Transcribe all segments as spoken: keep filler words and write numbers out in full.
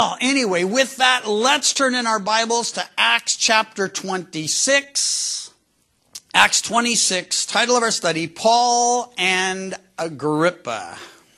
Well, anyway, with that, let's turn in our Bibles to Acts chapter twenty-six. Acts twenty-six, title of our study, Paul and Agrippa.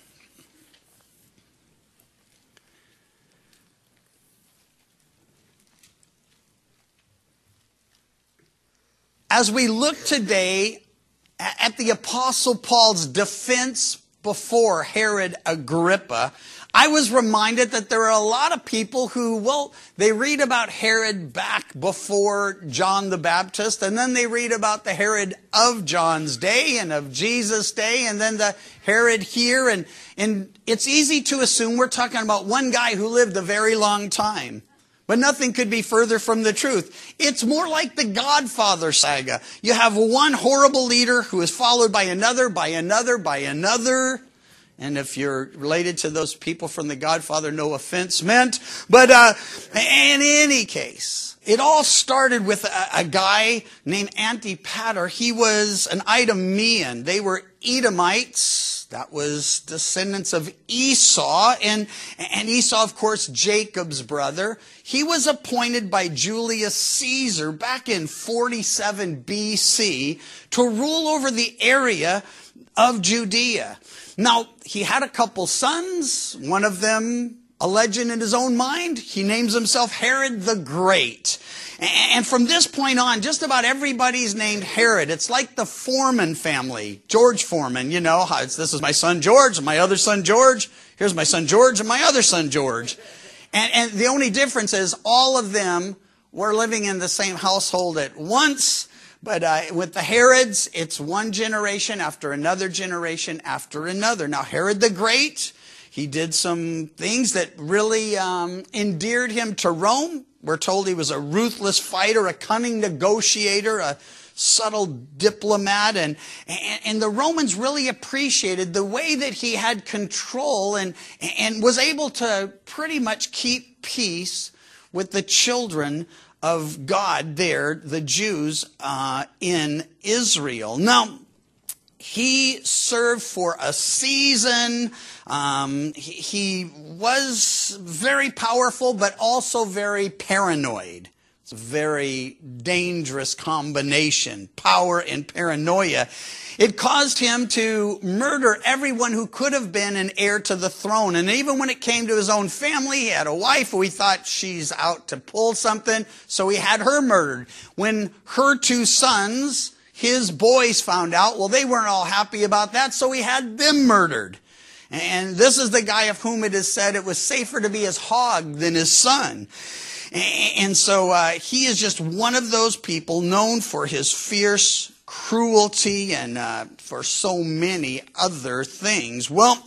As we look today at the Apostle Paul's defense before Herod Agrippa, I was reminded that there are a lot of people who, well, they read about Herod back before John the Baptist, and then they read about the Herod of John's day and of Jesus' day, and then the Herod here, and, and it's easy to assume we're talking about one guy who lived a very long time. But nothing could be further from the truth. It's more like the Godfather saga. You have one horrible leader who is followed by another, by another, by another. And if you're related to those people from The Godfather, no offense meant. But uh, in any case, it all started with a, a guy named Antipater. He was an Idumean. They were Edomites. That was descendants of Esau. And, and Esau, of course, Jacob's brother. He was appointed by Julius Caesar back in forty-seven B C to rule over the area of Judea. Now, he had a couple sons, one of them a legend in his own mind. He names himself Herod the Great. And from this point on, just about everybody's named Herod. It's like the Foreman family, George Foreman, you know, it's, this is my son George, and my other son George, here's my son George, and my other son George. And, and the only difference is all of them were living in the same household at once. But uh, with the Herods, it's one generation after another generation after another. Now, Herod the Great, he did some things that really um, endeared him to Rome. We're told he was a ruthless fighter, a cunning negotiator, a subtle diplomat. And, and, and the Romans really appreciated the way that he had control and, and was able to pretty much keep peace with the children of God there, the Jews uh, in Israel. Now, he served for a season. Um, he, he was very powerful, but also very paranoid. It's a very dangerous combination, power and paranoia. It caused him to murder everyone who could have been an heir to the throne. And even when it came to his own family, he had a wife who he thought she's out to pull something, so he had her murdered. When her two sons, his boys, found out, well, they weren't all happy about that, so he had them murdered. And this is the guy of whom it is said it was safer to be his hog than his son. And so uh, he is just one of those people known for his fierce cruelty and uh, for so many other things. Well,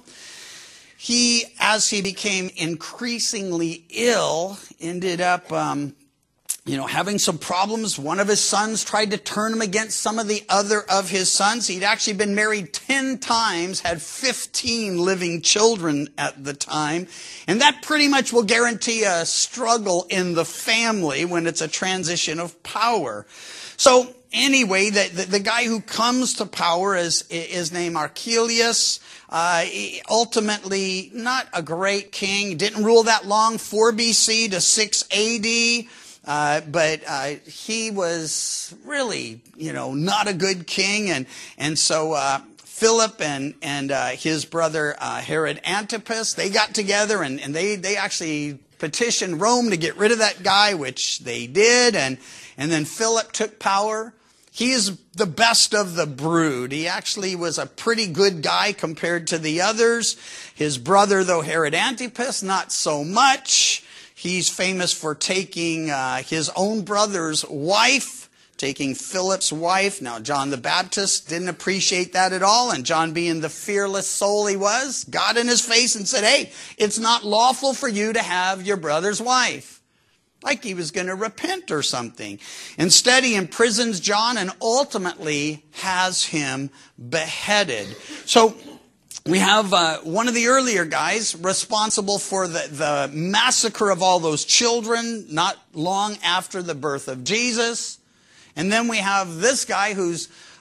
he, as he became increasingly ill, ended up, um, you know, having some problems. One of his sons tried to turn him against some of the other of his sons. He'd actually been married ten times, had fifteen living children at the time. And that pretty much will guarantee a struggle in the family when it's a transition of power. So anyway, the, the, the guy who comes to power is, is named Archelaus. Uh, ultimately, not a great king. Didn't rule that long, four B C to six A D. Uh, but uh, he was really, you know, not a good king. And, and so uh, Philip and, and uh, his brother uh, Herod Antipas, they got together and, and they, they actually petitioned Rome to get rid of that guy, which they did. And, and then Philip took power. He is the best of the brood. He actually was a pretty good guy compared to the others. His brother, though, Herod Antipas, not so much. He's famous for taking uh, his own brother's wife, taking Philip's wife. Now, John the Baptist didn't appreciate that at all. And John, being the fearless soul he was, got in his face and said, hey, it's not lawful for you to have your brother's wife. Like he was going to repent or something. Instead, he imprisons John and ultimately has him beheaded. So we have uh, one of the earlier guys responsible for the, the massacre of all those children not long after the birth of Jesus. And then we have this guy who's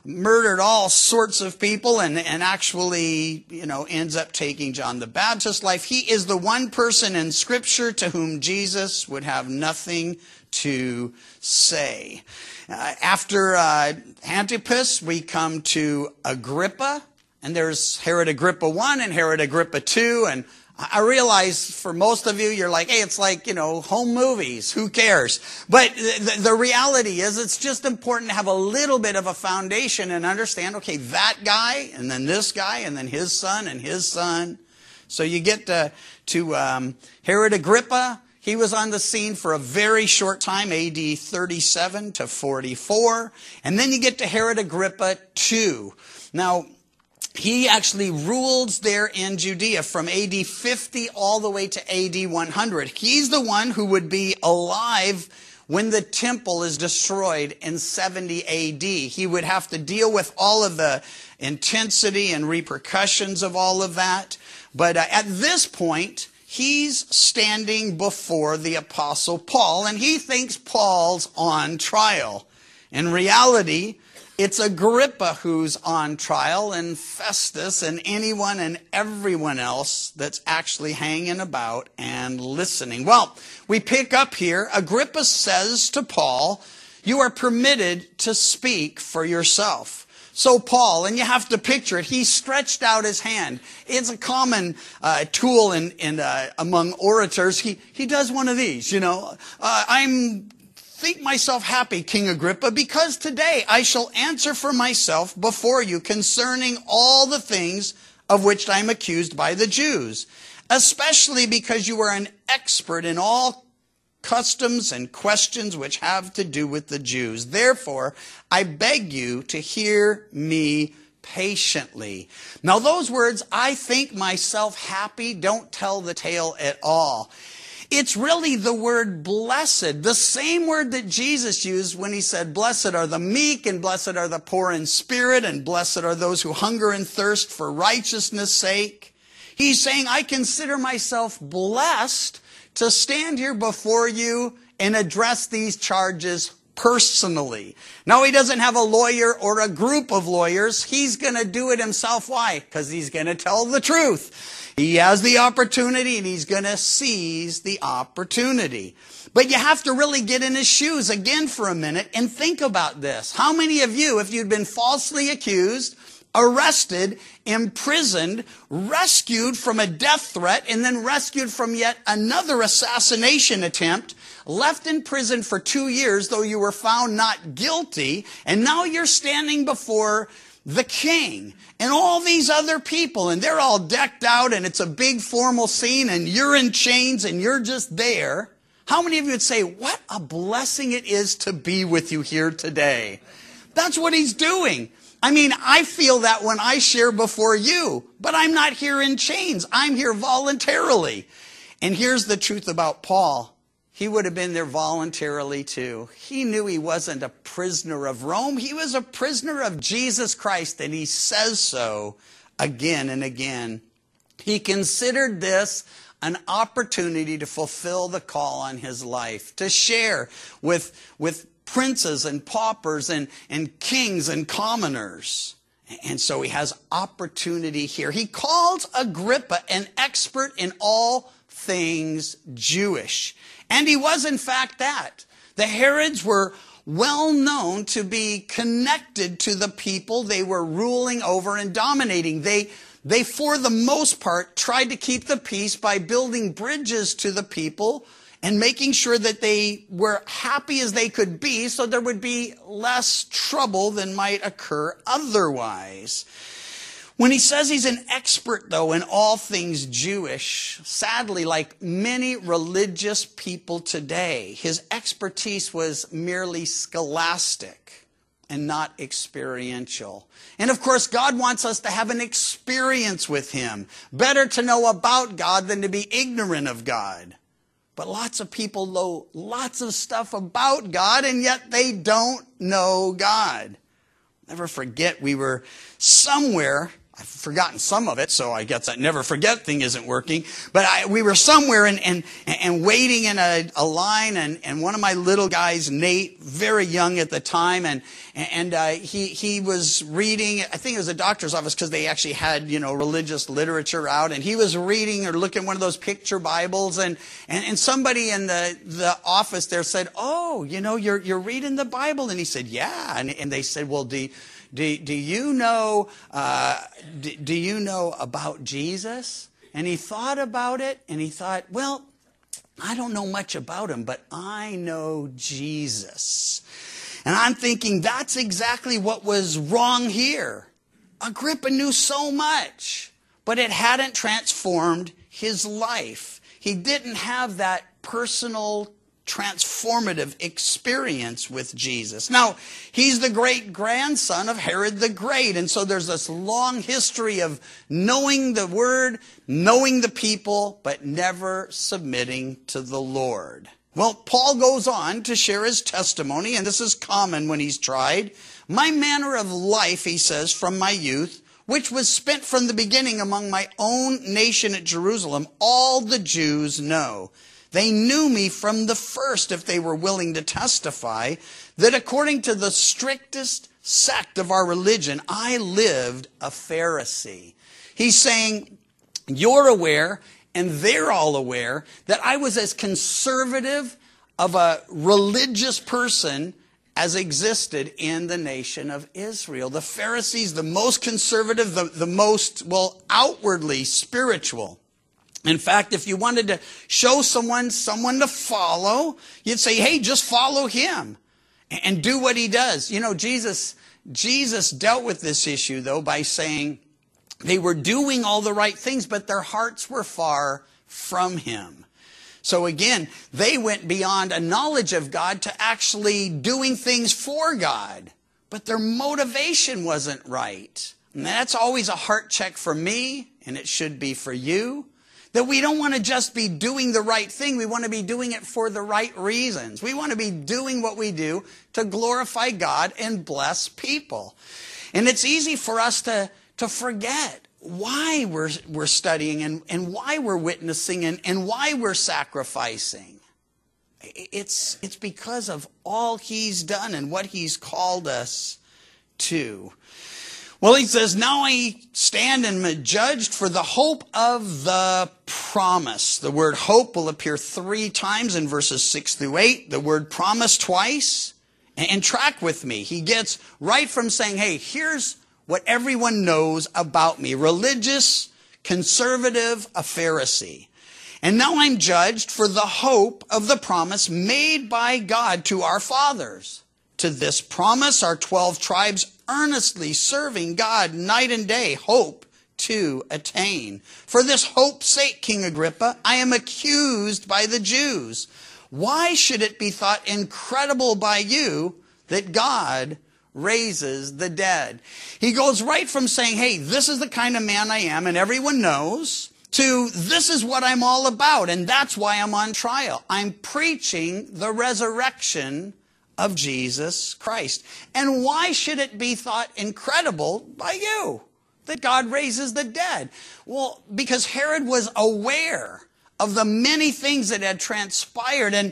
murdered all sorts of people and, and actually, you know, ends up taking John the Baptist's life. He is the one person in Scripture to whom Jesus would have nothing to say. Uh, after uh, Antipas, we come to Agrippa, and there's Herod Agrippa one and Herod Agrippa two, and I realize for most of you, you're like, hey, it's like, you know, home movies. Who cares? But the, the reality is it's just important to have a little bit of a foundation and understand, okay, that guy, and then this guy, and then his son, and his son. So you get to, to um, Herod Agrippa. He was on the scene for a very short time, A D thirty-seven to forty-four. And then you get to Herod Agrippa the second. Now, he actually rules there in Judea from A D fifty all the way to A D one hundred. He's the one who would be alive when the temple is destroyed in seventy A D. He would have to deal with all of the intensity and repercussions of all of that. But uh, at this point, he's standing before the Apostle Paul, and he thinks Paul's on trial. In reality, it's Agrippa who's on trial, and Festus, and anyone and everyone else that's actually hanging about and listening. Well, we pick up here. Agrippa says to Paul, you are permitted to speak for yourself. So Paul, and you have to picture it, he stretched out his hand. It's a common uh, tool in, in uh, among orators. He, he does one of these, you know. Uh, I'm... Think myself happy, King Agrippa, because today I shall answer for myself before you concerning all the things of which I am accused by the Jews, especially because you are an expert in all customs and questions which have to do with the Jews. Therefore, I beg you to hear me patiently. Now, those words, I think myself happy, don't tell the tale at all. It's really the word blessed, the same word that Jesus used when he said, blessed are the meek, and blessed are the poor in spirit, and blessed are those who hunger and thirst for righteousness' sake. He's saying, I consider myself blessed to stand here before you and address these charges personally. Now, he doesn't have a lawyer or a group of lawyers. He's going to do it himself. Why? Because he's going to tell the truth. He has the opportunity, and he's going to seize the opportunity. But you have to really get in his shoes again for a minute and think about this. How many of you, if you'd been falsely accused, arrested, imprisoned, rescued from a death threat, and then rescued from yet another assassination attempt, left in prison for two years, though you were found not guilty, and now you're standing before the king and all these other people, and they're all decked out, and it's a big formal scene, and you're in chains, and you're just there. How many of you would say, what a blessing it is to be with you here today? That's what he's doing. I mean, I feel that when I share before you, but I'm not here in chains. I'm here voluntarily. And here's the truth about Paul. He would have been there voluntarily too. He knew he wasn't a prisoner of Rome. He was a prisoner of Jesus Christ, and he says so again and again. He considered this an opportunity to fulfill the call on his life, to share with, with princes and paupers and, and kings and commoners. And so he has opportunity here. He calls Agrippa an expert in all things Jewish. And he was, in fact, that. The Herods were well known to be connected to the people they were ruling over and dominating. They, they, for the most part, tried to keep the peace by building bridges to the people and making sure that they were happy as they could be so there would be less trouble than might occur otherwise. When he says he's an expert, though, in all things Jewish, sadly, like many religious people today, his expertise was merely scholastic and not experiential. And of course, God wants us to have an experience with him. Better to know about God than to be ignorant of God. But lots of people know lots of stuff about God, and yet they don't know God. Never forget, we were somewhere I've forgotten some of it, so I guess that never forget thing isn't working. But I, we were somewhere and, and, and waiting in a, a line, and, and one of my little guys, Nate, very young at the time, and, and uh, he, he was reading, I think it was a doctor's office because they actually had, you know, religious literature out, and he was reading or looking at one of those picture Bibles, and, and, and somebody in the, the office there said, oh, you know, you're, you're reading the Bible? And he said, yeah. And, and they said, well, do Do, do you know uh, do, do you know about Jesus? And he thought about it, and he thought, well, I don't know much about him, but I know Jesus. And I'm thinking that's exactly what was wrong here. Agrippa knew so much, but it hadn't transformed his life. He didn't have that personal transformative experience with Jesus. Now, he's the great-grandson of Herod the Great, and so there's this long history of knowing the Word, knowing the people, but never submitting to the Lord. Well, Paul goes on to share his testimony, and this is common when he's tried. My manner of life, he says, from my youth, which was spent from the beginning among my own nation at Jerusalem, all the Jews know. They knew me from the first, if they were willing to testify, that according to the strictest sect of our religion, I lived a Pharisee. He's saying, you're aware, and they're all aware, that I was as conservative of a religious person as existed in the nation of Israel. The Pharisees, the most conservative, the, the most, well, outwardly spiritual. In fact, if you wanted to show someone someone to follow, you'd say, hey, just follow him and do what he does. You know, Jesus, Jesus dealt with this issue, though, by saying they were doing all the right things, but their hearts were far from him. So again, they went beyond a knowledge of God to actually doing things for God, but their motivation wasn't right. And that's always a heart check for me, and it should be for you. That we don't want to just be doing the right thing. We want to be doing it for the right reasons. We want to be doing what we do to glorify God and bless people. And it's easy for us to, to forget why we're, we're studying and, and why we're witnessing and, and why we're sacrificing. It's, it's because of all he's done and what he's called us to. Well, he says, now I stand and am judged for the hope of the promise. The word hope will appear three times in verses six through eight. The word promise twice. And track with me. He gets right from saying, hey, here's what everyone knows about me. Religious, conservative, a Pharisee. And now I'm judged for the hope of the promise made by God to our fathers. To this promise are twelve tribes earnestly serving God night and day, hope to attain. For this hope's sake, King Agrippa, I am accused by the Jews. Why should it be thought incredible by you that God raises the dead? He goes right from saying, hey, this is the kind of man I am, and everyone knows, to this is what I'm all about, and that's why I'm on trial. I'm preaching the resurrection of Jesus Christ. And why should it be thought incredible by you that God raises the dead? Well, because Herod was aware of the many things that had transpired and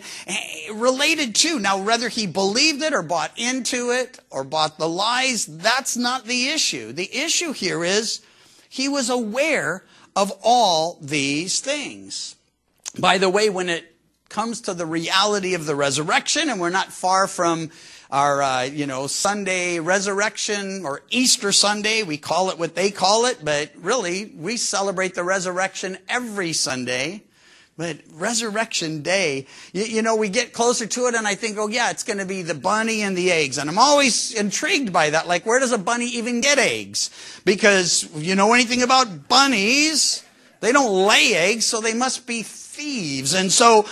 related to. Now, whether he believed it or bought into it or bought the lies, that's not the issue. The issue here is he was aware of all these things. By the way, when it comes to the reality of the resurrection, and we're not far from our, uh, you know, Sunday resurrection or Easter Sunday. We call it what they call it, but really we celebrate the resurrection every Sunday. But Resurrection Day, you, you know, we get closer to it and I think, oh yeah, it's going to be the bunny and the eggs. And I'm always intrigued by that. Like, where does a bunny even get eggs? Because you know anything about bunnies? They don't lay eggs, so they must be thieves. And so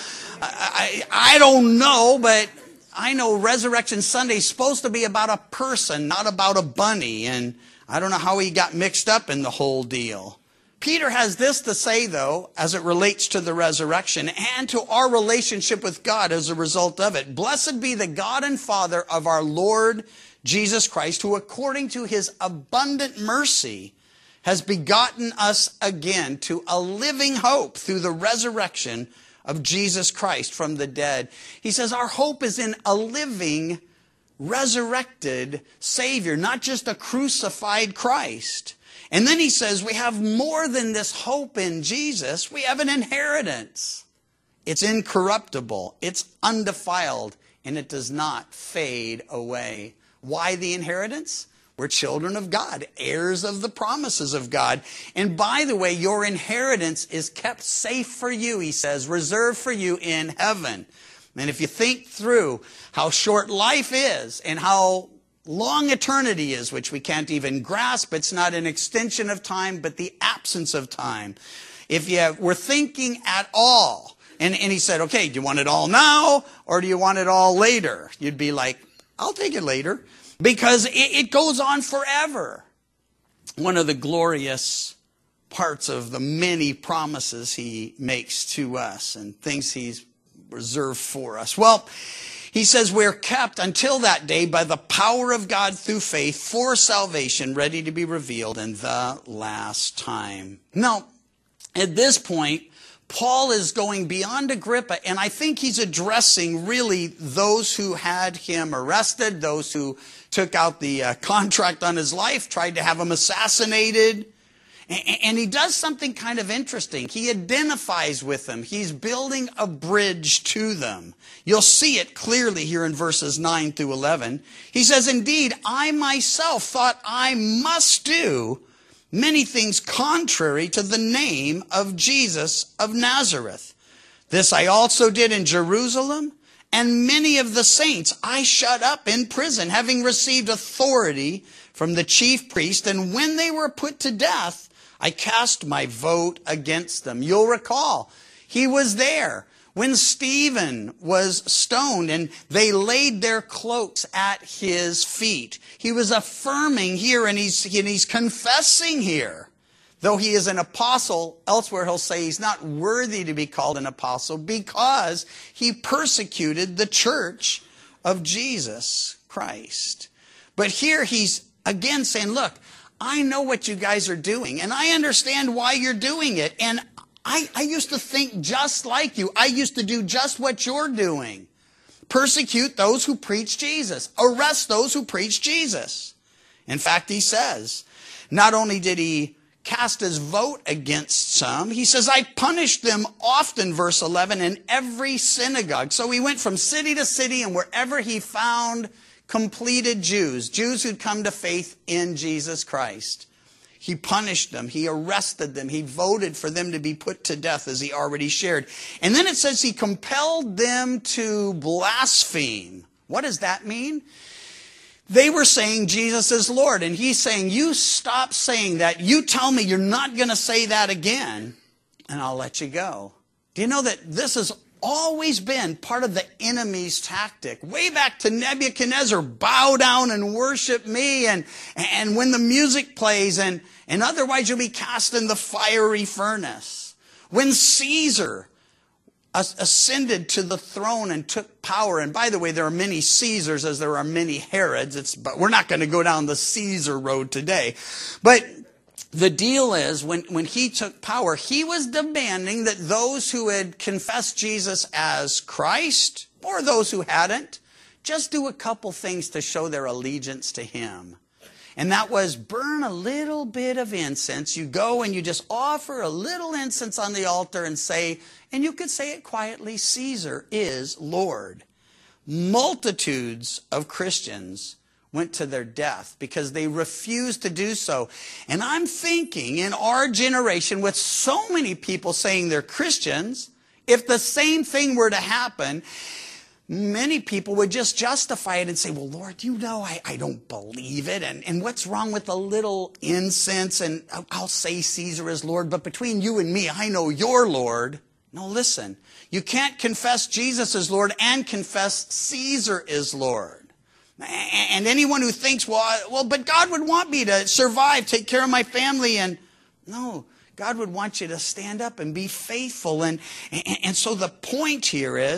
I, I, I don't know, but I know Resurrection Sunday is supposed to be about a person, not about a bunny. And I don't know how he got mixed up in the whole deal. Peter has this to say, though, as it relates to the resurrection and to our relationship with God as a result of it. Blessed be the God and Father of our Lord Jesus Christ, who according to his abundant mercy has begotten us again to a living hope through the resurrection of Jesus Christ from the dead. He says our hope is in a living, resurrected Savior, not just a crucified Christ. And then he says we have more than this hope in Jesus. We have an inheritance. It's incorruptible, it's undefiled, and it does not fade away. Why the inheritance? We're children of God, heirs of the promises of God. And by the way, your inheritance is kept safe for you, he says, reserved for you in heaven. And if you think through how short life is and how long eternity is, which we can't even grasp, it's not an extension of time, but the absence of time. If you were thinking at all, and, and he said, okay, do you want it all now or do you want it all later? You'd be like, I'll take it later. Because it, it goes on forever. One of the glorious parts of the many promises he makes to us and things he's reserved for us. Well, he says we're kept until that day by the power of God through faith for salvation ready to be revealed in the last time. Now, at this point, Paul is going beyond Agrippa, and I think he's addressing really those who had him arrested, those who took out the uh, contract on his life, tried to have him assassinated. And, and he does something kind of interesting. He identifies with them. He's building a bridge to them. You'll see it clearly here in verses nine through eleven. He says, indeed, I myself thought I must do many things contrary to the name of Jesus of Nazareth. This I also did in Jerusalem, and many of the saints I shut up in prison, having received authority from the chief priest. And when they were put to death, I cast my vote against them. You'll recall, he was there when Stephen was stoned and they laid their cloaks at his feet. He was affirming here, and he's, and he's confessing here. Though he is an apostle, elsewhere he'll say he's not worthy to be called an apostle because he persecuted the church of Jesus Christ. But here he's again saying, look, I know what you guys are doing, and I understand why you're doing it. And I, I used to think just like you. I used to do just what you're doing. Persecute those who preach Jesus. Arrest those who preach Jesus. In fact, he says, not only did he cast his vote against some, he says, I punished them often, verse eleven, in every synagogue. So he went from city to city, and wherever he found completed Jews, Jews who'd come to faith in Jesus Christ, he punished them. He arrested them. He voted for them to be put to death, as he already shared. And then it says he compelled them to blaspheme. What does that mean? They were saying Jesus is Lord, and he's saying, you stop saying that. You tell me you're not going to say that again, and I'll let you go. Do you know that this has always been part of the enemy's tactic? Way back to Nebuchadnezzar, bow down and worship me, and, and when the music plays, and, and otherwise you'll be cast in the fiery furnace. When Caesar ascended to the throne and took power. And by the way, there are many Caesars as there are many Herods. It's, but we're not going to go down the Caesar road today. But the deal is, when, when he took power, he was demanding that those who had confessed Jesus as Christ, or those who hadn't, just do a couple things to show their allegiance to him. And that was burn a little bit of incense. You go and you just offer a little incense on the altar and say, and you could say it quietly, Caesar is Lord. Multitudes of Christians went to their death because they refused to do so. And I'm thinking in our generation, with so many people saying they're Christians, if the same thing were to happen, many people would just justify it and say, well, Lord, you know, I, I don't believe it. And, and what's wrong with a little incense? And I'll say Caesar is Lord, but between you and me, I know you're Lord. No, listen, you can't confess Jesus as Lord and confess Caesar is Lord. And anyone who thinks, well, well, but God would want me to survive, take care of my family. And no, God would want you to stand up and be faithful. And, and, and so the point here is,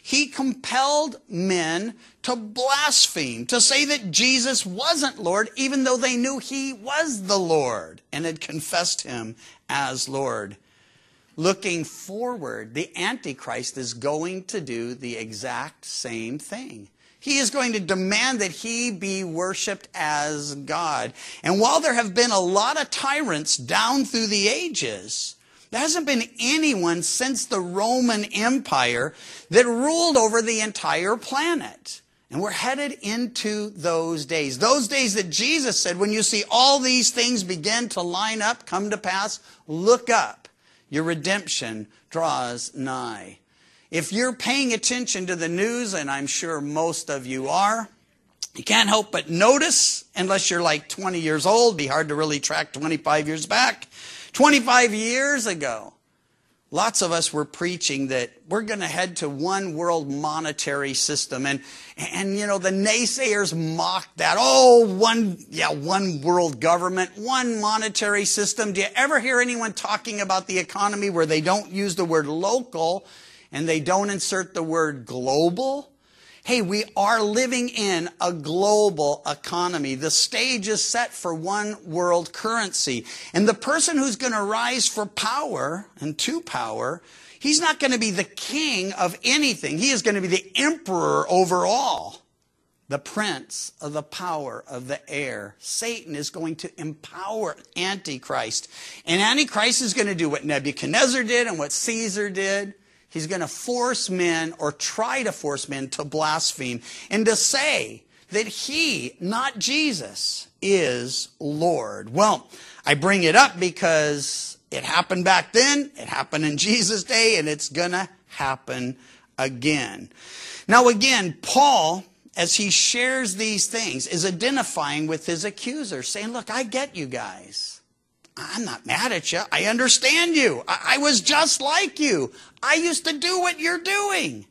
he compelled men to blaspheme, to say that Jesus wasn't Lord, even though they knew he was the Lord and had confessed him as Lord. Looking forward, the Antichrist is going to do the exact same thing. He is going to demand that he be worshiped as God. And while there have been a lot of tyrants down through the ages, there hasn't been anyone since the Roman Empire that ruled over the entire planet. And we're headed into those days. Those days that Jesus said, when you see all these things begin to line up, come to pass, look up. Your redemption draws nigh. If you're paying attention to the news, and I'm sure most of you are, you can't help but notice, unless you're like twenty years old, be hard to really track twenty-five years back. twenty-five years ago, lots of us were preaching that we're going to head to one world monetary system. And, and you know, the naysayers mocked that. Oh, one, yeah, one world government, one monetary system. Do you ever hear anyone talking about the economy where they don't use the word local and they don't insert the word global? Hey, we are living in a global economy. The stage is set for one world currency. And the person who's going to rise for power and to power, he's not going to be the king of anything. He is going to be the emperor over all. The prince of the power of the air. Satan is going to empower Antichrist. And Antichrist is going to do what Nebuchadnezzar did and what Caesar did. He's going to force men, or try to force men, to blaspheme and to say that he, not Jesus, is Lord. Well, I bring it up because it happened back then, it happened in Jesus' day, and it's going to happen again. Now again, Paul, as he shares these things, is identifying with his accusers, saying, look, I get you guys. I'm not mad at you. I understand you. I, I was just like you. I used to do what you're doing.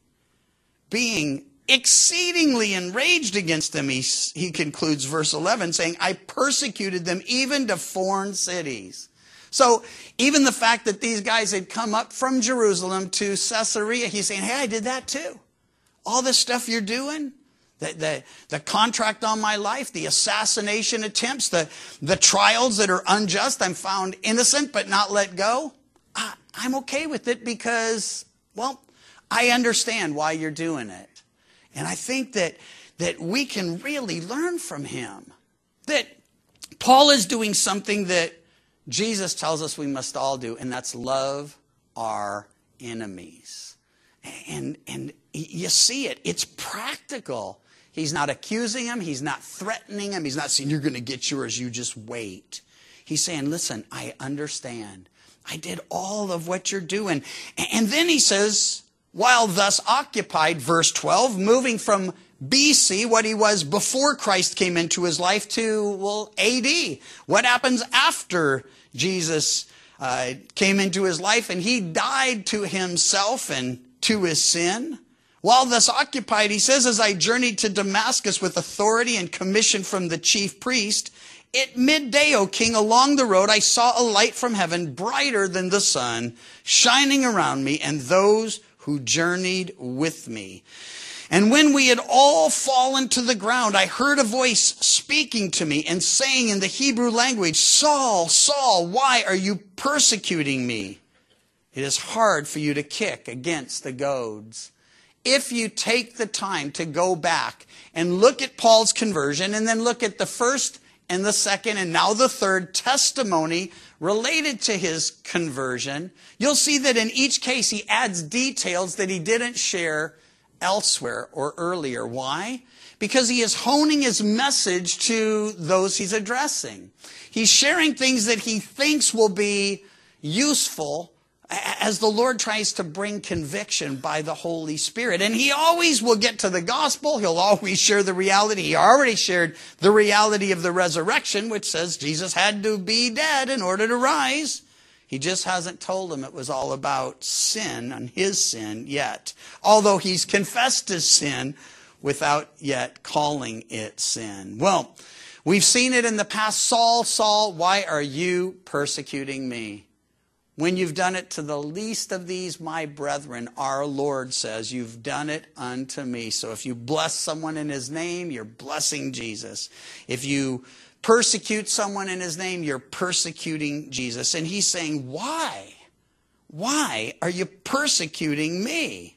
Being exceedingly enraged against them, he, he concludes verse eleven, saying, I persecuted them even to foreign cities. So even the fact that these guys had come up from Jerusalem to Caesarea, he's saying, hey, I did that too. All this stuff you're doing, The, the, the contract on my life, the assassination attempts, the, the trials that are unjust, I'm found innocent but not let go. I, I'm okay with it because, well, I understand why you're doing it. And I think that, that we can really learn from him. That Paul is doing something that Jesus tells us we must all do, and that's love our enemies. And, and you see it. It's practical. He's not accusing him. He's not threatening him. He's not saying, you're going to get yours. You just wait. He's saying, listen, I understand. I did all of what you're doing. And then he says, while thus occupied, verse twelve, moving from B C, what he was before Christ came into his life, to, well, A D. What happens after Jesus uh, came into his life and he died to himself and to his sin? While thus occupied, he says, as I journeyed to Damascus with authority and commission from the chief priest, at midday, O king, along the road, I saw a light from heaven, brighter than the sun, shining around me and those who journeyed with me. And when we had all fallen to the ground, I heard a voice speaking to me and saying in the Hebrew language, Saul, Saul, why are you persecuting me? It is hard for you to kick against the goads. If you take the time to go back and look at Paul's conversion and then look at the first and the second and now the third testimony related to his conversion, you'll see that in each case he adds details that he didn't share elsewhere or earlier. Why? Because he is honing his message to those he's addressing. He's sharing things that he thinks will be useful as the Lord tries to bring conviction by the Holy Spirit. And he always will get to the gospel. He'll always share the reality. He already shared the reality of the resurrection, which says Jesus had to be dead in order to rise. He just hasn't told them it was all about sin and his sin yet. Although he's confessed his sin without yet calling it sin. Well, we've seen it in the past. Saul, Saul, why are you persecuting me? When you've done it to the least of these, my brethren, our Lord says, you've done it unto me. So if you bless someone in his name, you're blessing Jesus. If you persecute someone in his name, you're persecuting Jesus. And he's saying, why? Why are you persecuting me?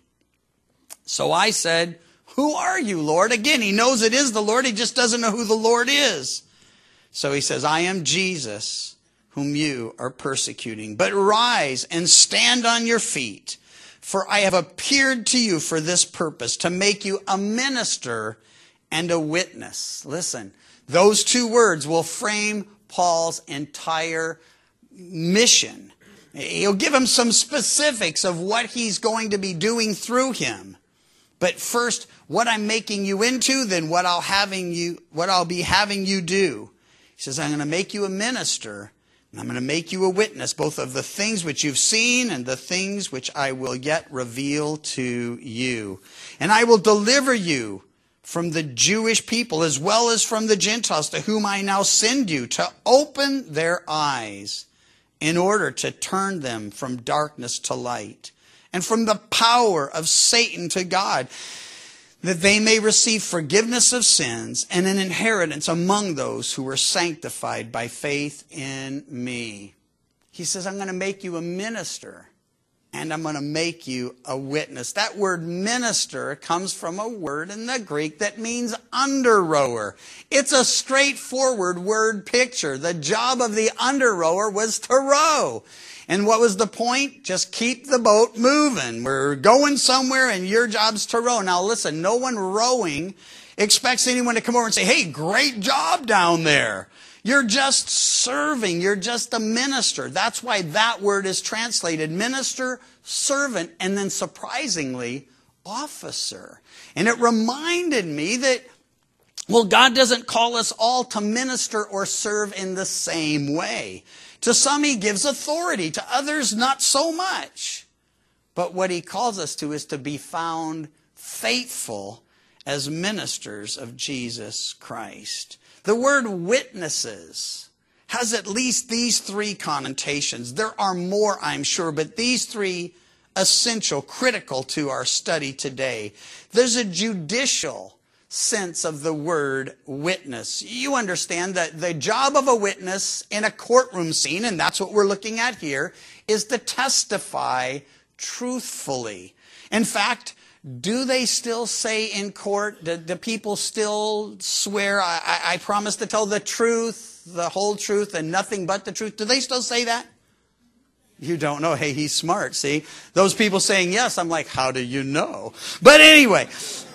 So I said, who are you, Lord? Again, he knows it is the Lord. He just doesn't know who the Lord is. So he says, I am Jesus, whom you are persecuting. But rise and stand on your feet, for I have appeared to you for this purpose, to make you a minister and a witness. Listen, those two words will frame Paul's entire mission. He'll give him some specifics of what he's going to be doing through him. But first, what I'm making you into, then what I'll having you, what I'll be having you do. He says, I'm going to make you a minister, and I'm going to make you a witness, both of the things which you've seen and the things which I will yet reveal to you. And I will deliver you from the Jewish people as well as from the Gentiles, to whom I now send you, to open their eyes in order to turn them from darkness to light, and from the power of Satan to God, that they may receive forgiveness of sins and an inheritance among those who were sanctified by faith in me. He says, I'm going to make you a minister, and I'm going to make you a witness. That word minister comes from a word in the Greek that means under rower. It's a straightforward word picture. The job of the under rower was to row. And what was the point? Just keep the boat moving. We're going somewhere and your job's to row. Now listen, no one rowing expects anyone to come over and say, hey, great job down there. You're just serving. You're just a minister. That's why that word is translated minister, servant, and then surprisingly, officer. And it reminded me that, well, God doesn't call us all to minister or serve in the same way. To some he gives authority, to others not so much. But what he calls us to is to be found faithful as ministers of Jesus Christ. The word witnesses has at least these three connotations. There are more, I'm sure, but these three essential, critical to our study today. There's a judicial sense of the word witness. You understand that the job of a witness in a courtroom scene, and that's what we're looking at here, is to testify truthfully. In fact, do they still say in court, do, do people still swear, I, I, I promise to tell the truth, the whole truth, and nothing but the truth? Do they still say that? You don't know. Hey, he's smart, see? Those people saying yes, I'm like, how do you know? But anyway,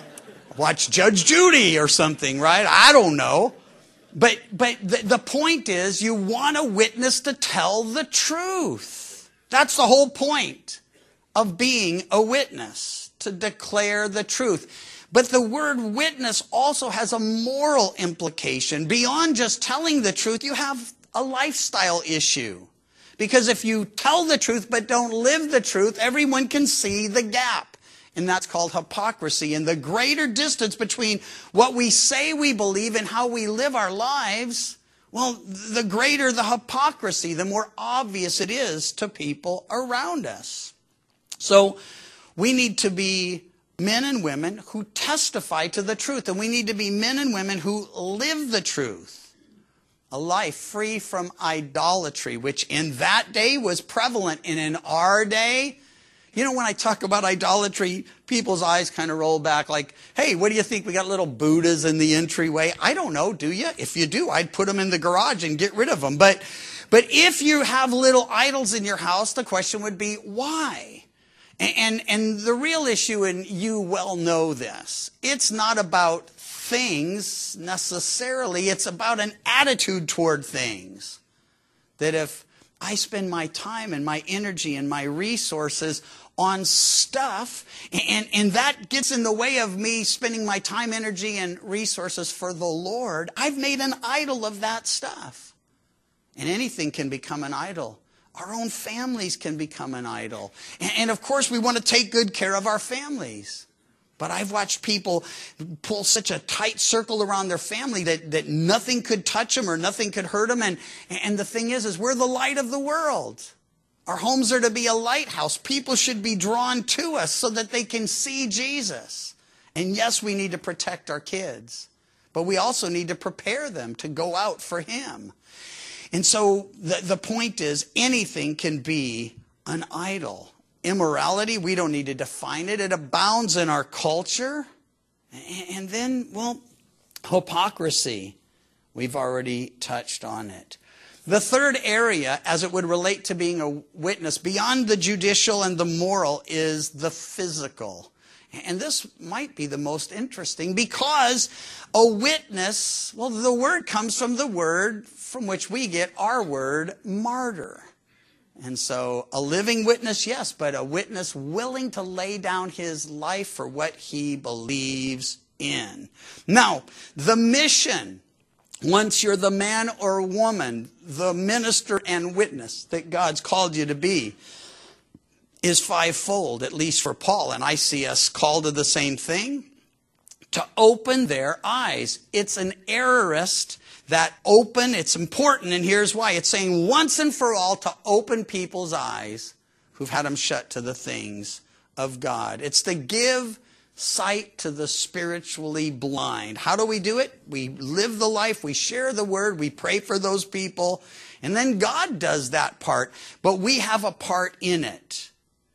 watch Judge Judy or something, right? I don't know. But but the, the point is, you want a witness to tell the truth. That's the whole point of being a witness, to declare the truth. But the word witness also has a moral implication. Beyond just telling the truth, you have a lifestyle issue. Because if you tell the truth but don't live the truth, everyone can see the gap. And that's called hypocrisy. And the greater distance between what we say we believe and how we live our lives, well, the greater the hypocrisy, the more obvious it is to people around us. So we need to be men and women who testify to the truth. And we need to be men and women who live the truth. A life free from idolatry, which in that day was prevalent. And in our day, you know, when I talk about idolatry, people's eyes kind of roll back like, hey, what do you think? We got little Buddhas in the entryway. I don't know, do you? If you do, I'd put them in the garage and get rid of them. But, but if you have little idols in your house, the question would be, why? And, and, and the real issue, and you well know this, it's not about things necessarily. It's about an attitude toward things. That if I spend my time and my energy and my resources on stuff, and, and that gets in the way of me spending my time, energy, and resources for the Lord, I've made an idol of that stuff. And anything can become an idol. Our own families can become an idol. And, and of course, we want to take good care of our families. But I've watched people pull such a tight circle around their family that, that nothing could touch them or nothing could hurt them. And, and the thing is, is we're the light of the world. Our homes are to be a lighthouse. People should be drawn to us so that they can see Jesus. And yes, we need to protect our kids, but we also need to prepare them to go out for him. And so the, the point is, anything can be an idol. Immorality, we don't need to define it. It abounds in our culture. And then, well, hypocrisy. We've already touched on it. The third area, as it would relate to being a witness, beyond the judicial and the moral, is the physical. And this might be the most interesting because a witness, well, the word comes from the word from which we get our word, martyr. And so a living witness, yes, but a witness willing to lay down his life for what he believes in. Now, the mission, once you're the man or woman, the minister and witness that God's called you to be, is fivefold, at least for Paul. And I see us called to the same thing, to open their eyes. It's an aorist that open, it's important, and here's why. It's saying once and for all to open people's eyes who've had them shut to the things of God. It's to give sight to the spiritually blind. How do we do it? We live the life, we share the word, we pray for those people, and then God does that part. But we have a part in it.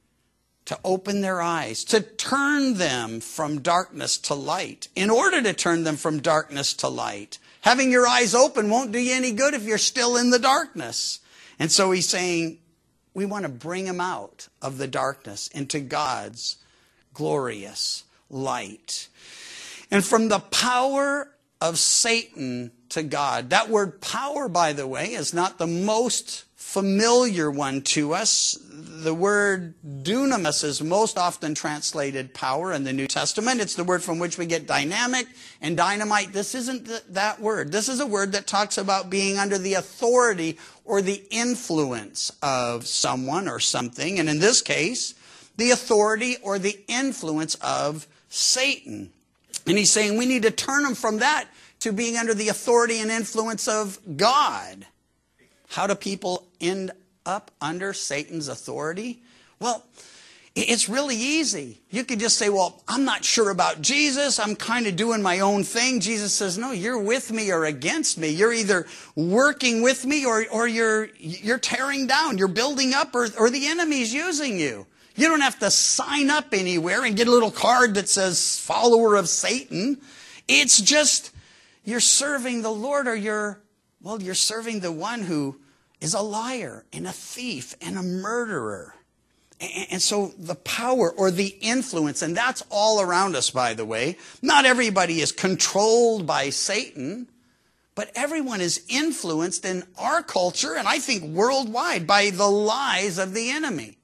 To open their eyes, to turn them from darkness to light. In order to turn them from darkness to light. Having your eyes open won't do you any good if you're still in the darkness. And so he's saying, we want to bring them out of the darkness into God's glorious light. And from the power of Satan to God. That word power, by the way, is not the most familiar one to us. The word dunamis is most often translated power in the New Testament. It's the word from which we get dynamic and dynamite. This isn't th- that word. This is a word that talks about being under the authority or the influence of someone or something. And in this case, the authority or the influence of Satan. And he's saying we need to turn them from that to being under the authority and influence of God. How do people end up under Satan's authority? Well, it's really easy. You could just say, well, I'm not sure about Jesus. I'm kind of doing my own thing. Jesus says, no, you're with me or against me. You're either working with me or, or you're, you're tearing down. You're building up or, or the enemy's using you. You don't have to sign up anywhere and get a little card that says follower of Satan. It's just you're serving the Lord or you're, well, you're serving the one who is a liar and a thief and a murderer. And so the power or the influence, and that's all around us, by the way. Not everybody is controlled by Satan, but everyone is influenced in our culture, and I think worldwide, by the lies of the enemy.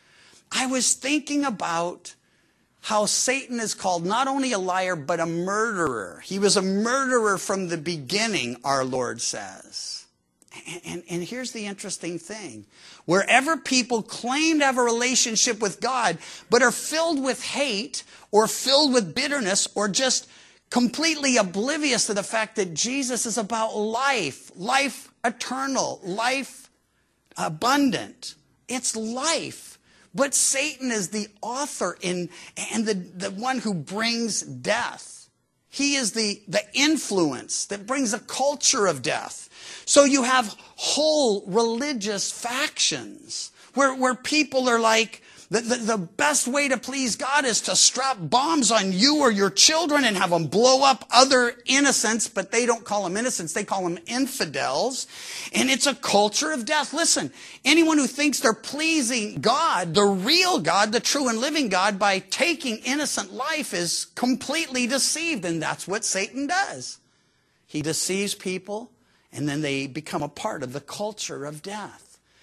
I was thinking about how Satan is called not only a liar, but a murderer. He was a murderer from the beginning, our Lord says. And, and, and here's the interesting thing. Wherever people claim to have a relationship with God, but are filled with hate or filled with bitterness or just completely oblivious to the fact that Jesus is about life, life eternal, life abundant. It's life. But Satan is the author in, and the, the one who brings death. He is the, the influence that brings a culture of death. So you have whole religious factions where, where people are like, the, the, the best way to please God is to strap bombs on you or your children and have them blow up other innocents, but they don't call them innocents, they call them infidels. And it's a culture of death. Listen, anyone who thinks they're pleasing God, the real God, the true and living God, by taking innocent life is completely deceived. And that's what Satan does. He deceives people, and then they become a part of the culture of death.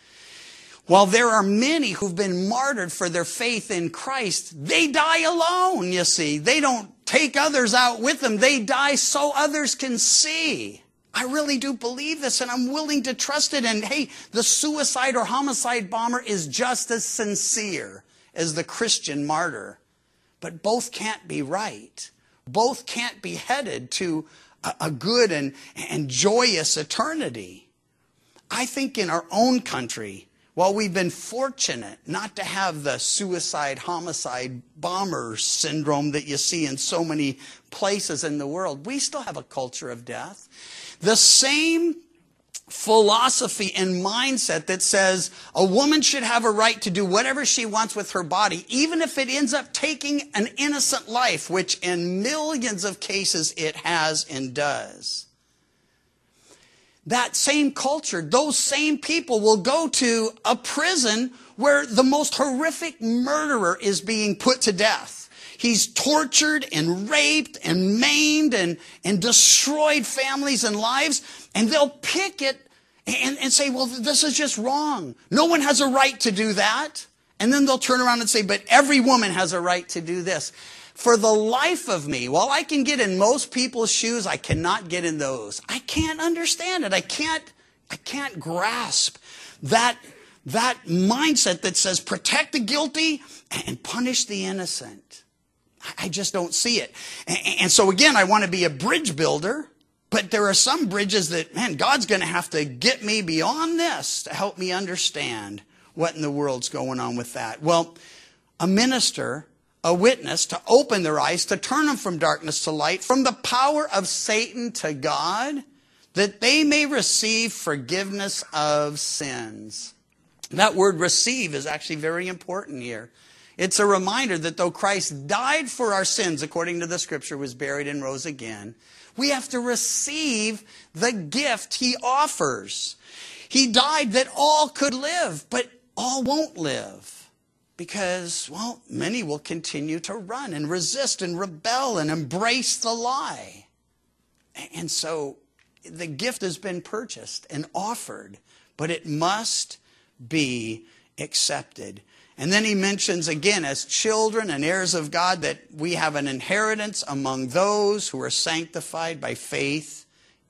While there are many who've been martyred for their faith in Christ, they die alone, you see. They don't take others out with them. They die so others can see. I really do believe this, and I'm willing to trust it. And hey, the suicide or homicide bomber is just as sincere as the Christian martyr. But both can't be right. Both can't be headed to a, a good and, and joyous eternity. I think in our own country, Well, we've been fortunate not to have the suicide, homicide, bomber syndrome that you see in so many places in the world. We still have a culture of death. The same philosophy and mindset that says a woman should have a right to do whatever she wants with her body, even if it ends up taking an innocent life, which in millions of cases it has and does. That same culture, those same people will go to a prison where the most horrific murderer is being put to death. He's tortured and raped and maimed and, and destroyed families and lives. And they'll pick it and, and say, well, this is just wrong. No one has a right to do that. And then they'll turn around and say, but every woman has a right to do this. For the life of me, while I can get in most people's shoes, I cannot get in those. I can't understand it. I can't, I can't grasp that, that mindset that says protect the guilty and punish the innocent. I just don't see it. And, and so again, I want to be a bridge builder, but there are some bridges that, man, God's going to have to get me beyond this to help me understand what in the world's going on with that. Well, a minister, a witness, to open their eyes, to turn them from darkness to light, from the power of Satan to God, that they may receive forgiveness of sins. That word receive is actually very important here. It's a reminder that though Christ died for our sins, according to the scripture, was buried and rose again, we have to receive the gift he offers. He died that all could live, but all won't live. Because, well, many will continue to run and resist and rebel and embrace the lie. And so the gift has been purchased and offered, but it must be accepted. And then he mentions again, as children and heirs of God, that we have an inheritance among those who are sanctified by faith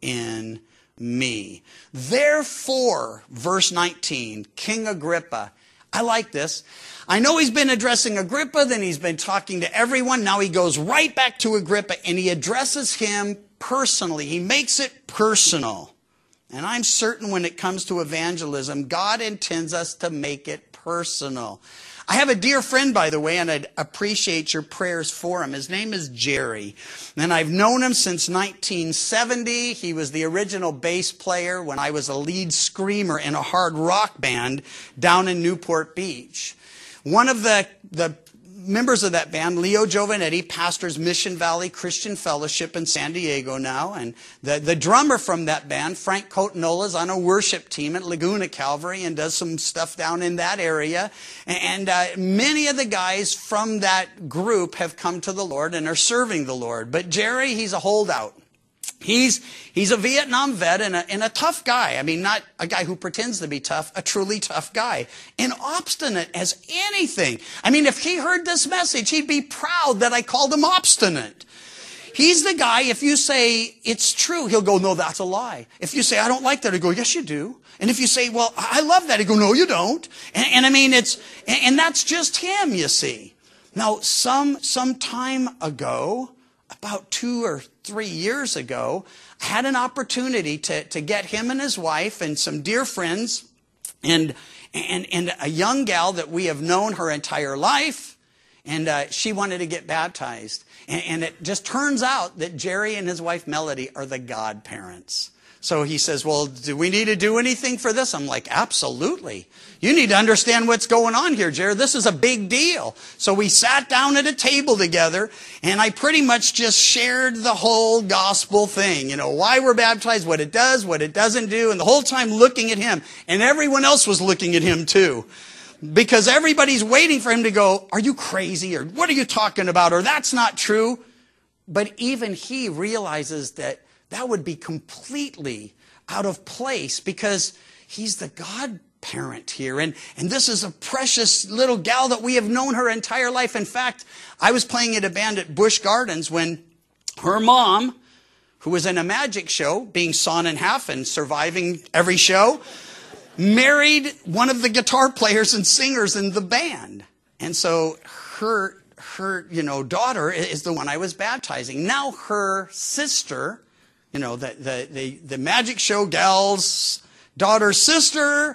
in me. Therefore, verse nineteen, King Agrippa, I like this. I know he's been addressing Agrippa, then he's been talking to everyone. Now he goes right back to Agrippa and he addresses him personally. He makes it personal. And I'm certain when it comes to evangelism, God intends us to make it personal. I have a dear friend, by the way, and I'd appreciate your prayers for him. His name is Jerry. And I've known him since nineteen seventy. He was the original bass player when I was a lead screamer in a hard rock band down in Newport Beach. One of the, the members of that band, Leo Giovanetti, pastors Mission Valley Christian Fellowship in San Diego now. And the, the drummer from that band, Frank Cotanola, is on a worship team at Laguna Calvary and does some stuff down in that area. And uh, many of the guys from that group have come to the Lord and are serving the Lord. But Jerry, he's a holdout. He's, he's a Vietnam vet and a, and a tough guy. I mean, not a guy who pretends to be tough, a truly tough guy. And obstinate as anything. I mean, if he heard this message, he'd be proud that I called him obstinate. He's the guy, if you say it's true, he'll go, no, that's a lie. If you say, I don't like that, he'll go, yes, you do. And if you say, well, I love that, he'll go, no, you don't. And, and I mean, it's, and, and that's just him, you see. Now, some, some time ago, about two or three years ago, I had an opportunity to, to get him and his wife and some dear friends and, and, and a young gal that we have known her entire life. And uh, she wanted to get baptized. And, and it just turns out that Jerry and his wife Melody are the godparents. So he says, well, do we need to do anything for this? I'm like, absolutely. You need to understand what's going on here, Jerry. This is a big deal. So we sat down at a table together, and I pretty much just shared the whole gospel thing. You know, why we're baptized, what it does, what it doesn't do, and the whole time looking at him. And everyone else was looking at him too. Because everybody's waiting for him to go, are you crazy? Or what are you talking about? Or that's not true. But even he realizes that that would be completely out of place because he's the godparent here. And, and this is a precious little gal that we have known her entire life. In fact, I was playing at a band at Busch Gardens when her mom, who was in a magic show, being sawn in half and surviving every show, married one of the guitar players and singers in the band. And so her, her, you know, daughter is the one I was baptizing. Now her sister, you know, the, the, the, the magic show gal's daughter's sister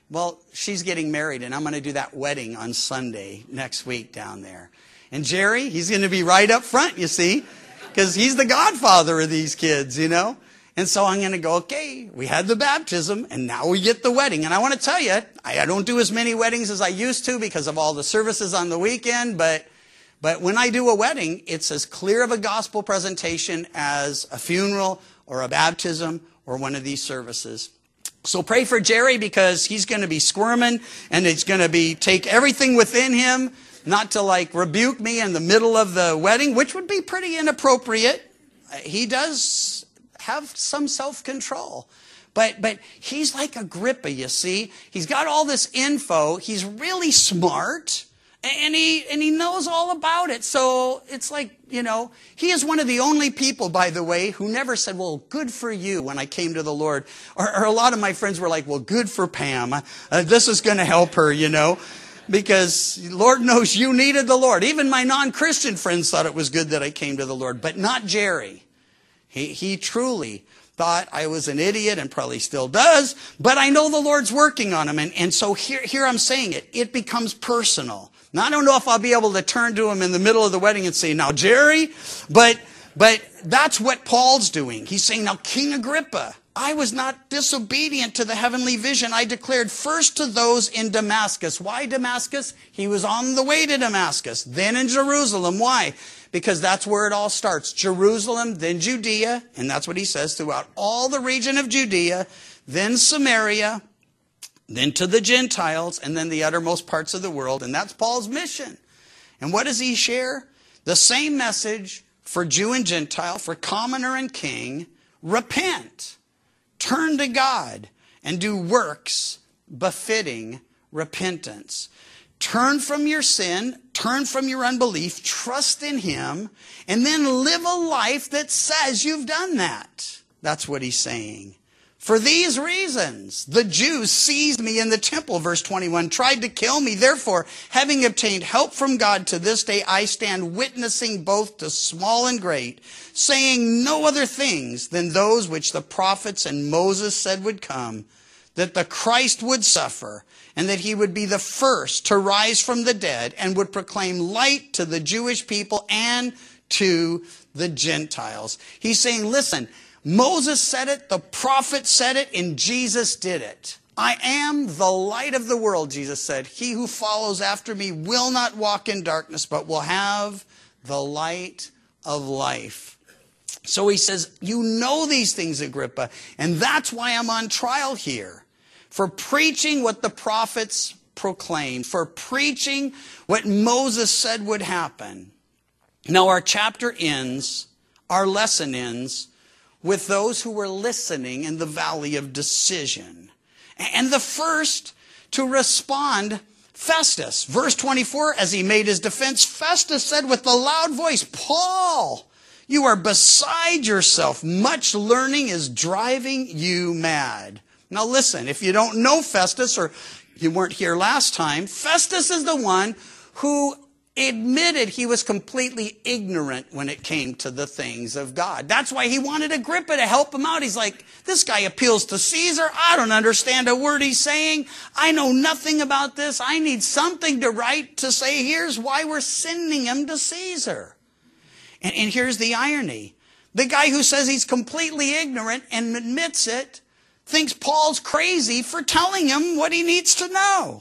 Well, she's getting married, and I'm going to do that wedding on Sunday next week down there. And Jerry, he's going to be right up front, you see, because he's the godfather of these kids, you know. And so I'm going to go, okay, we had the baptism, and now we get the wedding. And I want to tell you, I, I don't do as many weddings as I used to because of all the services on the weekend, but but when I do a wedding, it's as clear of a gospel presentation as a funeral or a baptism or one of these services. So pray for Jerry because he's going to be squirming, and it's going to be take everything within him not to like rebuke me in the middle of the wedding, which would be pretty inappropriate. He does have some self-control. But but he's like Agrippa, you see. He's got all this info. He's really smart. And he and he knows all about it. So it's like, you know, he is one of the only people, by the way, who never said, well, good for you when I came to the Lord. Or, or a lot of my friends were like, well, good for Pam. Uh, this is going to help her, you know. Because Lord knows you needed the Lord. Even my non-Christian friends thought it was good that I came to the Lord. But not Jerry. He, he truly thought I was an idiot and probably still does, but I know the Lord's working on him. And, and so here, here I'm saying it. It becomes personal. Now, I don't know if I'll be able to turn to him in the middle of the wedding and say, now, Jerry, but, but that's what Paul's doing. He's saying, now, King Agrippa, I was not disobedient to the heavenly vision. I declared first to those in Damascus. Why Damascus? He was on the way to Damascus. Then in Jerusalem. Why? Because that's where it all starts. Jerusalem, then Judea, and that's what he says, throughout all the region of Judea, then Samaria, then to the Gentiles, and then the uttermost parts of the world. And that's Paul's mission. And what does he share? The same message for Jew and Gentile, for commoner and king. Repent, turn to God, and do works befitting repentance. Turn from your sin, turn from your unbelief, trust in him, and then live a life that says you've done that. That's what he's saying. For these reasons, the Jews seized me in the temple, verse twenty-one, tried to kill me. Therefore, having obtained help from God to this day, I stand witnessing both to small and great, saying no other things than those which the prophets and Moses said would come, that the Christ would suffer, and that he would be the first to rise from the dead, and would proclaim light to the Jewish people and to the Gentiles. He's saying, listen, Moses said it, the prophet said it, and Jesus did it. I am the light of the world, Jesus said. He who follows after me will not walk in darkness, but will have the light of life. So he says, you know these things, Agrippa, and that's why I'm on trial here. For preaching what the prophets proclaimed, for preaching what Moses said would happen. Now our chapter ends, our lesson ends, with those who were listening in the valley of decision. And the first to respond, Festus. Verse twenty-four, as he made his defense, Festus said with a loud voice, Paul, you are beside yourself. Much learning is driving you mad. Now listen, if you don't know Festus, or you weren't here last time, Festus is the one who admitted he was completely ignorant when it came to the things of God. That's why he wanted Agrippa to help him out. He's like, this guy appeals to Caesar. I don't understand a word he's saying. I know nothing about this. I need something to write to say, here's why we're sending him to Caesar. And, and here's the irony. The guy who says he's completely ignorant and admits it thinks Paul's crazy for telling him what he needs to know.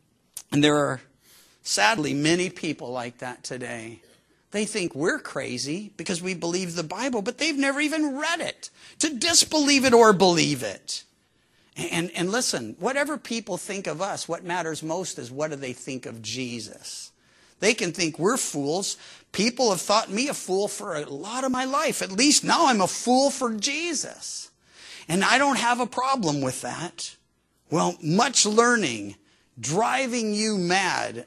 And there are sadly many people like that today. They think we're crazy because we believe the Bible, but they've never even read it to disbelieve it or believe it. And, and listen, whatever people think of us, what matters most is what do they think of Jesus. They can think we're fools. People have thought me a fool for a lot of my life. At least now I'm a fool for Jesus. And I don't have a problem with that. Well, much learning, driving you mad.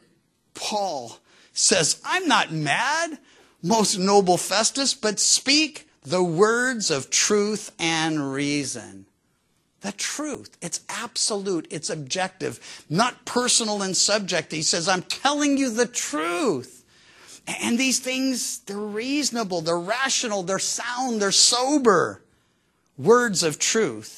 Paul says, I'm not mad, most noble Festus, but speak the words of truth and reason. The truth. It's absolute. It's objective. Not personal and subject. He says, I'm telling you the truth. And these things, they're reasonable. They're rational. They're sound. They're sober. Words of truth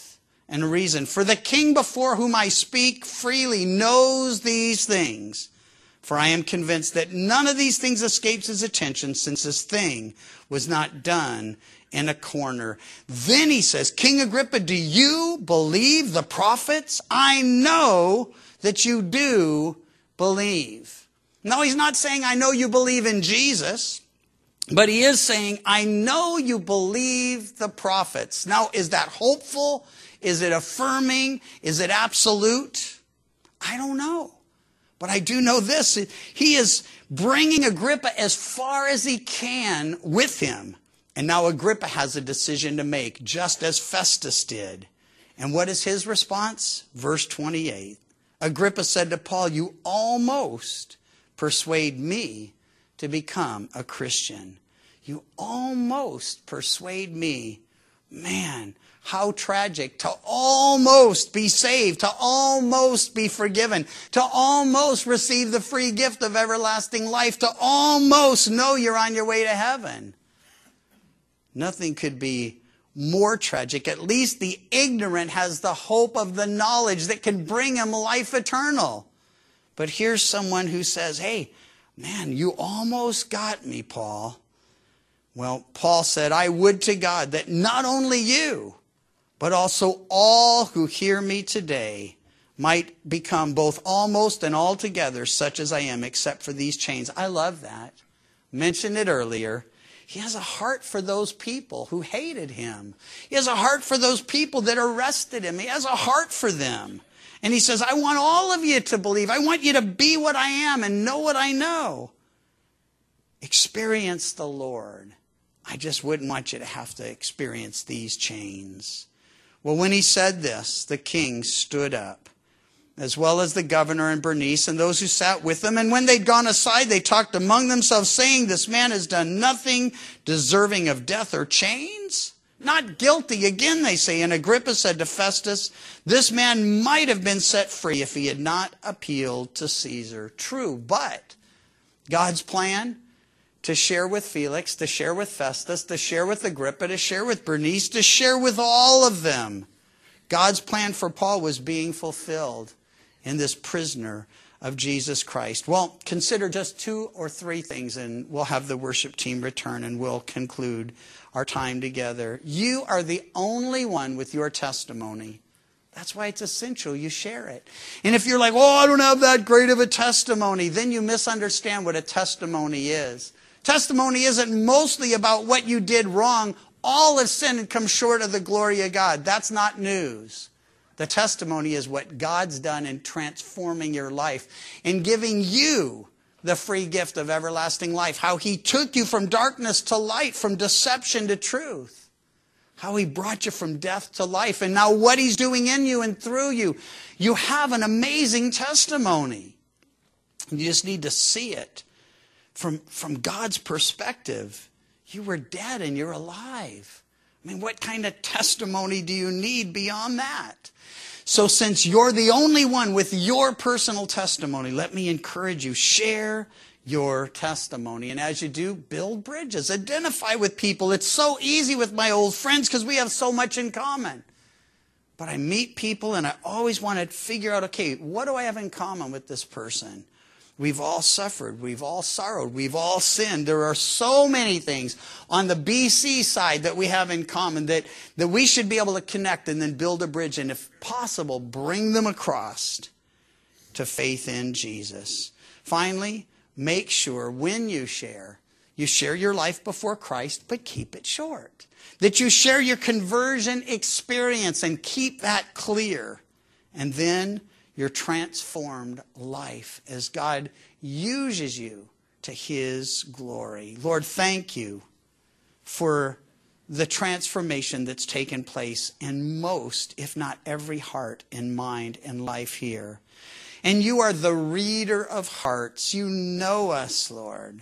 and reason. For the king before whom I speak freely knows these things. For I am convinced that none of these things escapes his attention, since this thing was not done in a corner. Then he says, King Agrippa, do you believe the prophets? I know that you do believe. No, he's not saying, I know you believe in Jesus. But he is saying, I know you believe the prophets. Now, is that hopeful? Is it affirming? Is it absolute? I don't know. But I do know this. He is bringing Agrippa as far as he can with him. And now Agrippa has a decision to make, just as Festus did. And what is his response? Verse twenty-eight. Agrippa said to Paul, you almost persuade me to become a Christian. You almost persuade me. Man, how tragic to almost be saved, to almost be forgiven, to almost receive the free gift of everlasting life, to almost know you're on your way to heaven. Nothing could be more tragic. At least the ignorant has the hope of the knowledge that can bring him life eternal. But here's someone who says, hey, man, you almost got me, Paul. Well, Paul said, I would to God that not only you, but also all who hear me today might become both almost and altogether such as I am, except for these chains. I love that. Mentioned it earlier. He has a heart for those people who hated him. He has a heart for those people that arrested him. He has a heart for them. And he says, I want all of you to believe. I want you to be what I am and know what I know. Experience the Lord. I just wouldn't want you to have to experience these chains. Well, when he said this, the king stood up, as well as the governor and Bernice and those who sat with them. And when they'd gone aside, they talked among themselves, saying, this man has done nothing deserving of death or chains. Not guilty. Again, they say. And Agrippa said to Festus, this man might have been set free if he had not appealed to Caesar. True, but God's plan to share with Felix, to share with Festus, to share with Agrippa, to share with Bernice, to share with all of them. God's plan for Paul was being fulfilled in this prisoner of Jesus Christ. Well, consider just two or three things, and we'll have the worship team return and we'll conclude our time together. You are the only one with your testimony. That's why it's essential you share it. And if you're like, oh, I don't have that great of a testimony, then you misunderstand what a testimony is. Testimony isn't mostly about what you did wrong. All have sinned and come short of the glory of God. That's not news. The testimony is what God's done in transforming your life and giving you the free gift of everlasting life. How he took you from darkness to light, from deception to truth. How he brought you from death to life. And now what he's doing in you and through you. You have an amazing testimony. You just need to see it from, from God's perspective. You were dead and you're alive. I mean, what kind of testimony do you need beyond that? So since you're the only one with your personal testimony, let me encourage you, share your testimony. And as you do, build bridges. Identify with people. It's so easy with my old friends because we have so much in common. But I meet people and I always want to figure out, okay, what do I have in common with this person? We've all suffered. We've all sorrowed. We've all sinned. There are so many things on the B C side that we have in common that, that we should be able to connect and then build a bridge and, if possible, bring them across to faith in Jesus. Finally, make sure when you share, you share your life before Christ, but keep it short. That you share your conversion experience and keep that clear. And then your transformed life as God uses you to his glory. Lord, thank you for the transformation that's taken place in most, if not every heart and mind and life here. And you are the reader of hearts. You know us, Lord.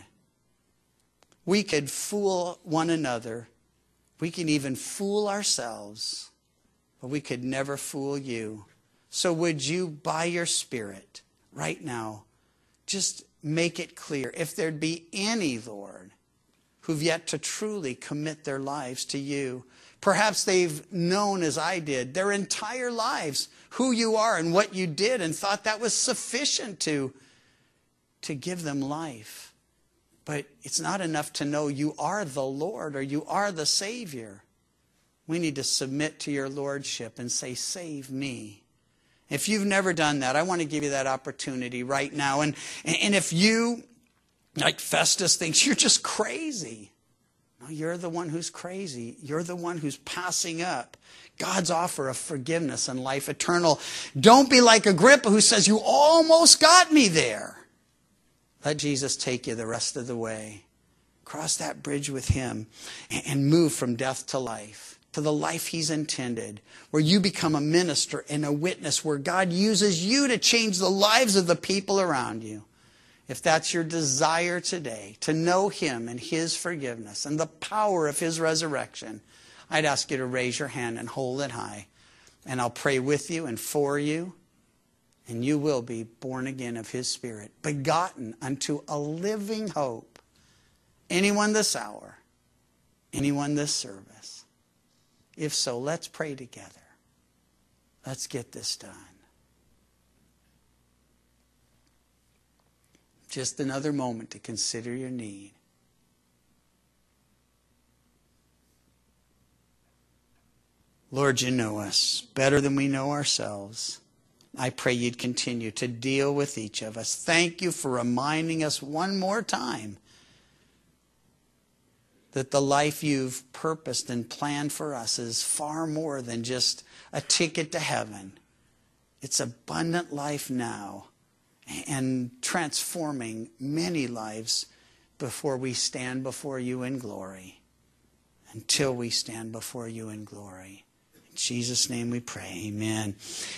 We could fool one another. We can even fool ourselves, but we could never fool you. So would you, by your Spirit, right now, just make it clear, if there'd be any, Lord, who who've yet to truly commit their lives to you. Perhaps they've known, as I did, their entire lives who you are and what you did, and thought that was sufficient to, to give them life. But it's not enough to know you are the Lord or you are the Savior. We need to submit to your Lordship and say, save me. If you've never done that, I want to give you that opportunity right now. And, and if you, like Festus, thinks you're just crazy. No, you're the one who's crazy. You're the one who's passing up God's offer of forgiveness and life eternal. Don't be like Agrippa, who says, you almost got me there. Let Jesus take you the rest of the way. Cross that bridge with him and move from death to life, to the life he's intended, where you become a minister and a witness, where God uses you to change the lives of the people around you. If that's your desire today, to know him and his forgiveness and the power of his resurrection, I'd ask you to raise your hand and hold it high. And I'll pray with you and for you. And you will be born again of his Spirit, begotten unto a living hope. Anyone this hour, anyone this service. If so, let's pray together. Let's get this done. Just another moment to consider your need. Lord, you know us better than we know ourselves. I pray you'd continue to deal with each of us. Thank you for reminding us one more time that the life you've purposed and planned for us is far more than just a ticket to heaven. It's abundant life now and transforming many lives before we stand before you in glory, until we stand before you in glory. In Jesus' name we pray, amen.